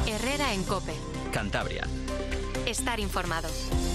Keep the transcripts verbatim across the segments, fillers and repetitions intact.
Herrera en COPE. Cantabria. Estar informado.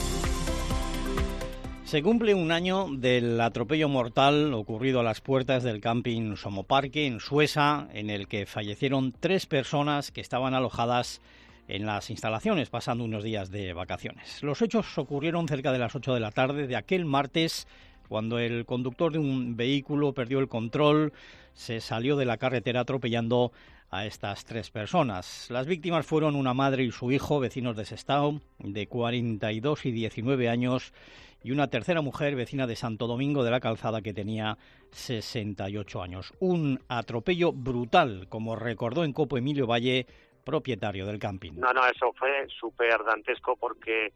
Se cumple un año del atropello mortal ocurrido a las puertas del camping Somoparque en Suesa, en el que fallecieron tres personas que estaban alojadas en las instalaciones pasando unos días de vacaciones. Los hechos ocurrieron cerca de las ocho de la tarde de aquel martes, cuando el conductor de un vehículo perdió el control, se salió de la carretera atropellando a estas tres personas. Las víctimas fueron una madre y su hijo, vecinos de Sestao, de cuarenta y dos y diecinueve años, y una tercera mujer, vecina de Santo Domingo de la Calzada, que tenía sesenta y ocho años. Un atropello brutal, como recordó en COPE Emilio Valle, propietario del camping. No, no, eso fue súper dantesco porque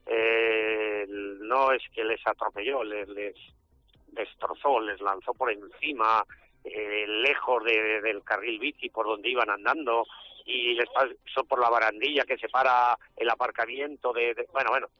eh, no es que les atropelló, les, les destrozó, les lanzó por encima, eh, lejos de, de, del carril bici por donde iban andando, y les pasó por la barandilla que separa el aparcamiento de, de bueno, bueno,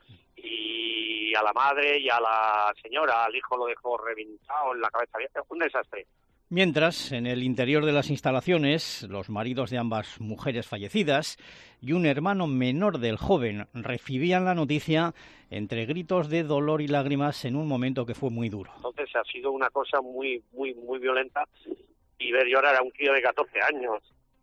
y a la madre y a la señora, al hijo lo dejó reventado en la cabeza, un desastre. Mientras, en el interior de las instalaciones, los maridos de ambas mujeres fallecidas y un hermano menor del joven recibían la noticia entre gritos de dolor y lágrimas en un momento que fue muy duro. Entonces ha sido una cosa muy, muy, muy violenta, y ver llorar a un tío de catorce años,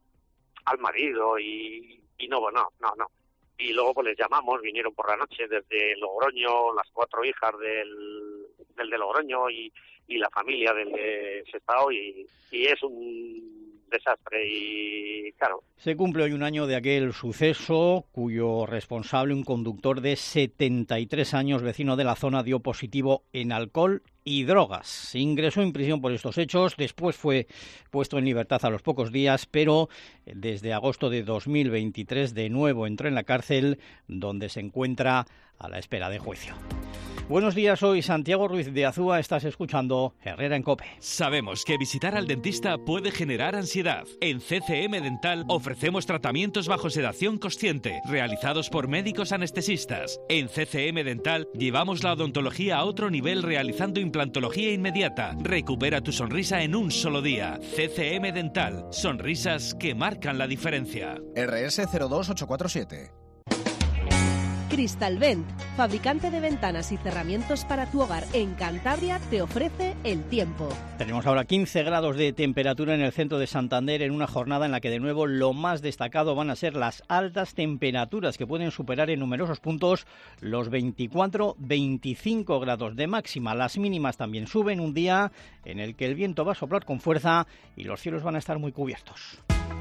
al marido, y, y no, no, no, no. Y luego pues les llamamos, vinieron por la noche desde Logroño, las cuatro hijas del, del de Logroño y, y la familia del de Sestao, y, y es un desastre, y claro. Se cumple hoy un año de aquel suceso cuyo responsable, un conductor de setenta y tres años, vecino de la zona, dio positivo en alcohol y drogas. Ingresó en prisión por estos hechos, después fue puesto en libertad a los pocos días, pero desde agosto de dos mil veintitrés de nuevo entró en la cárcel, donde se encuentra a la espera de juicio. Buenos días, soy Santiago Ruiz de Azúa, estás escuchando Herrera en COPE. Sabemos que visitar al dentista puede generar ansiedad. En C C M Dental ofrecemos tratamientos bajo sedación consciente, realizados por médicos anestesistas. En C C M Dental llevamos la odontología a otro nivel realizando implantología inmediata. Recupera tu sonrisa en un solo día. C C M Dental, sonrisas que marcan la diferencia. R S cero dos ocho cuatro siete. Cristalvent, fabricante de ventanas y cerramientos para tu hogar en Cantabria, te ofrece el tiempo. Tenemos ahora quince grados de temperatura en el centro de Santander, en una jornada en la que de nuevo lo más destacado van a ser las altas temperaturas, que pueden superar en numerosos puntos los veinticuatro a veinticinco grados de máxima. Las mínimas también suben, un día en el que el viento va a soplar con fuerza y los cielos van a estar muy cubiertos.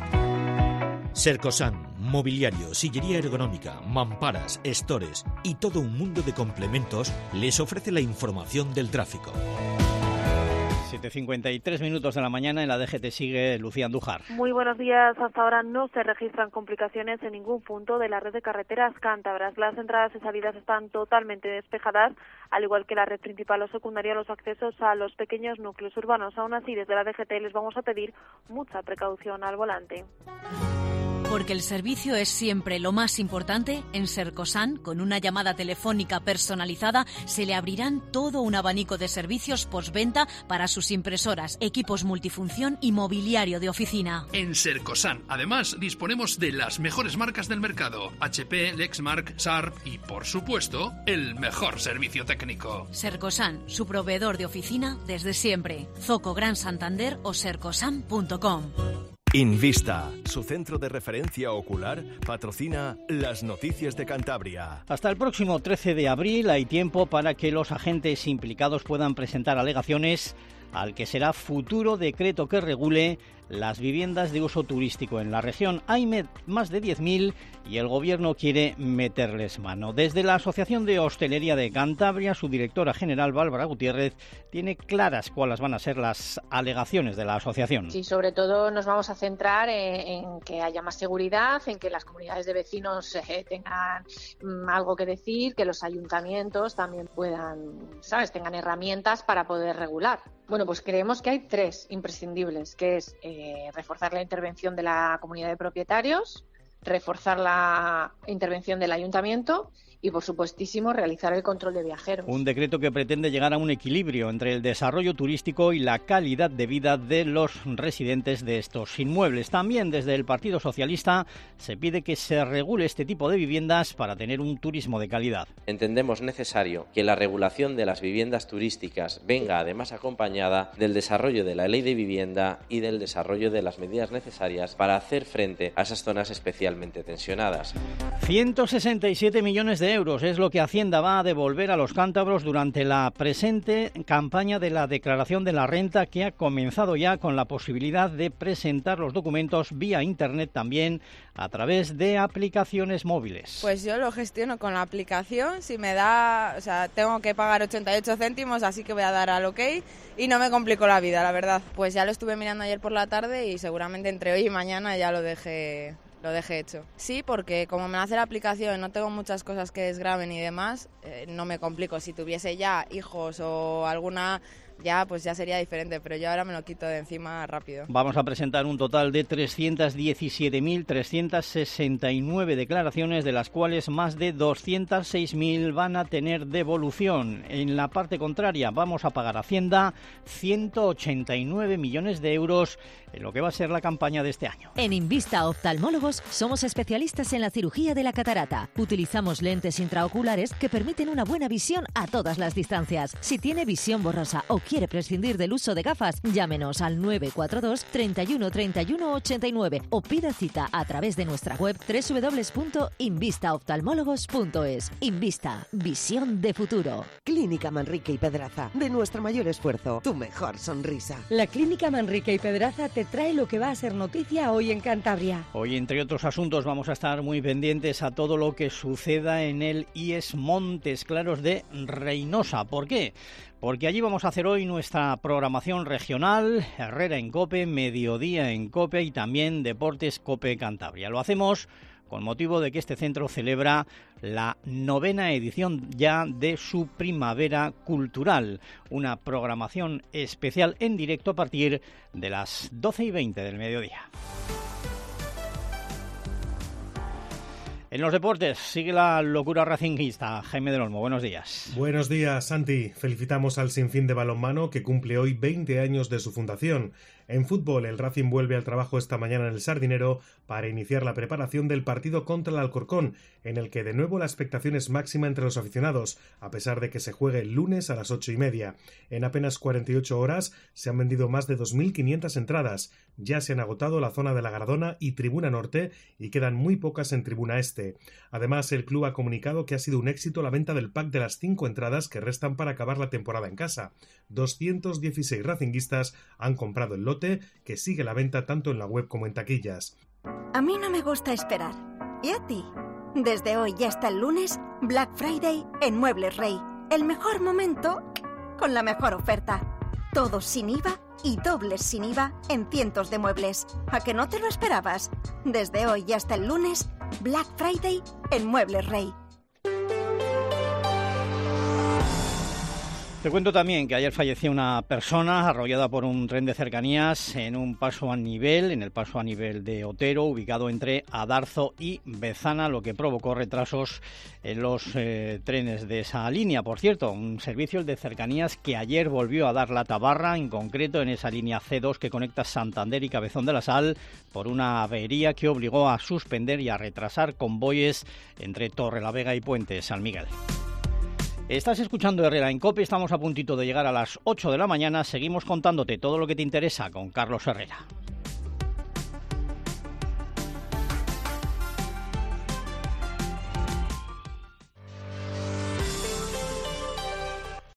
Sercosan, mobiliario, sillería ergonómica, mamparas, estores y todo un mundo de complementos les ofrece la información del tráfico. siete cincuenta y tres minutos de la mañana, en la D G T sigue Lucía Andújar. Muy buenos días. Hasta ahora no se registran complicaciones en ningún punto de la red de carreteras cántabras. Las entradas y salidas están totalmente despejadas, al igual que la red principal o secundaria, los accesos a los pequeños núcleos urbanos. Aún así, desde la D G T les vamos a pedir mucha precaución al volante. Porque el servicio es siempre lo más importante, en Sercosan, con una llamada telefónica personalizada, se le abrirán todo un abanico de servicios postventa para sus impresoras, equipos multifunción y mobiliario de oficina. En Sercosan, además, disponemos de las mejores marcas del mercado: H P, Lexmark, Sharp y, por supuesto, el mejor servicio técnico. Sercosan, su proveedor de oficina desde siempre. Zoco Gran Santander o sercosan punto com. Invista, su centro de referencia ocular, patrocina las noticias de Cantabria. Hasta el próximo trece de abril hay tiempo para que los agentes implicados puedan presentar alegaciones al que será futuro decreto que regule las viviendas de uso turístico en la región. Hay más de diez mil y el Gobierno quiere meterles mano. Desde la Asociación de Hostelería de Cantabria, su directora general, Bárbara Gutiérrez, tiene claras cuáles van a ser las alegaciones de la asociación. Sí, sobre todo nos vamos a centrar en, en que haya más seguridad, en que las comunidades de vecinos eh, tengan mm, algo que decir, que los ayuntamientos también puedan, ¿sabes?, tengan herramientas para poder regular. Bueno, pues creemos que hay tres imprescindibles, que es eh, reforzar la intervención de la comunidad de propietarios, reforzar la intervención del ayuntamiento y, por supuestísimo, realizar el control de viajeros. Un decreto que pretende llegar a un equilibrio entre el desarrollo turístico y la calidad de vida de los residentes de estos inmuebles. También desde el Partido Socialista se pide que se regule este tipo de viviendas para tener un turismo de calidad. Entendemos necesario que la regulación de las viviendas turísticas venga además acompañada del desarrollo de la ley de vivienda y del desarrollo de las medidas necesarias para hacer frente a esas zonas especialmente tensionadas. ciento sesenta y siete millones de euros es lo que Hacienda va a devolver a los cántabros durante la presente campaña de la declaración de la renta, que ha comenzado ya con la posibilidad de presentar los documentos vía internet, también a través de aplicaciones móviles. Pues yo lo gestiono con la aplicación. Si me da, o sea, tengo que pagar ochenta y ocho céntimos, así que voy a dar al OK y no me complico la vida, la verdad. Pues ya lo estuve mirando ayer por la tarde y seguramente entre hoy y mañana ya lo dejé Lo dejé hecho. Sí, porque como me hace la aplicación, no tengo muchas cosas que desgraven y demás, eh, no me complico. Si tuviese ya hijos o alguna, ya pues ya sería diferente, pero yo ahora me lo quito de encima rápido. Vamos a presentar un total de trescientas diecisiete mil trescientas sesenta y nueve declaraciones, de las cuales más de doscientas seis mil van a tener devolución. En la parte contraria, vamos a pagar a Hacienda ciento ochenta y nueve millones de euros en lo que va a ser la campaña de este año. En Invista Oftalmólogos somos especialistas en la cirugía de la catarata. Utilizamos lentes intraoculares que permiten una buena visión a todas las distancias. Si tiene visión borrosa o quiere prescindir del uso de gafas, llámenos al nueve cuatro dos, treinta y uno, treinta y uno, ochenta y nueve o pida cita a través de nuestra web doble u doble u doble u punto invista oftalmólogos punto es. Invista, visión de futuro. Clínica Manrique y Pedraza, de nuestro mayor esfuerzo, tu mejor sonrisa. La Clínica Manrique y Pedraza te trae lo que va a ser noticia hoy en Cantabria. Hoy, entre otros asuntos, vamos a estar muy pendientes a todo lo que suceda en el I E S Montes Claros de Reinosa. ¿Por qué? Porque allí vamos a hacer hoy nuestra programación regional, Herrera en COPE, Mediodía en COPE y también Deportes COPE Cantabria. Lo hacemos con motivo de que este centro celebra la novena edición ya de su Primavera Cultural, una programación especial en directo a partir de las doce y veinte del mediodía. En los deportes sigue la locura racinguista. Jaime del Olmo, buenos días. Buenos días, Santi. Felicitamos al Sinfín de Balonmano, que cumple hoy veinte años de su fundación. En fútbol, el Racing vuelve al trabajo esta mañana en el Sardinero para iniciar la preparación del partido contra el Alcorcón, en el que de nuevo la expectación es máxima entre los aficionados, a pesar de que se juegue el lunes a las ocho y media. En apenas cuarenta y ocho horas se han vendido más de dos mil quinientas entradas. Ya se han agotado la zona de la Gardona y Tribuna Norte y quedan muy pocas en Tribuna Este. Además, el club ha comunicado que ha sido un éxito la venta del pack de las cinco entradas que restan para acabar la temporada en casa. doscientos dieciséis racinguistas han comprado el lote, que sigue la venta tanto en la web como en taquillas. A mí no me gusta esperar. ¿Y a ti? Desde hoy y hasta el lunes, Black Friday en Muebles Rey. El mejor momento con la mejor oferta. Todos sin I V A y dobles sin I V A en cientos de muebles. ¿A que no te lo esperabas? Desde hoy y hasta el lunes, Black Friday en Muebles Rey. Te cuento también que ayer falleció una persona arrollada por un tren de cercanías en un paso a nivel, en el paso a nivel de Otero, ubicado entre Adarzo y Bezana, lo que provocó retrasos en los eh, trenes de esa línea. Por cierto, un servicio, el de cercanías, que ayer volvió a dar la tabarra, en concreto en esa línea C dos que conecta Santander y Cabezón de la Sal, por una avería que obligó a suspender y a retrasar convoyes entre Torrelavega y Puente San Miguel. Estás escuchando Herrera en COPE, estamos a puntito de llegar a las ocho de la mañana, seguimos contándote todo lo que te interesa con Carlos Herrera.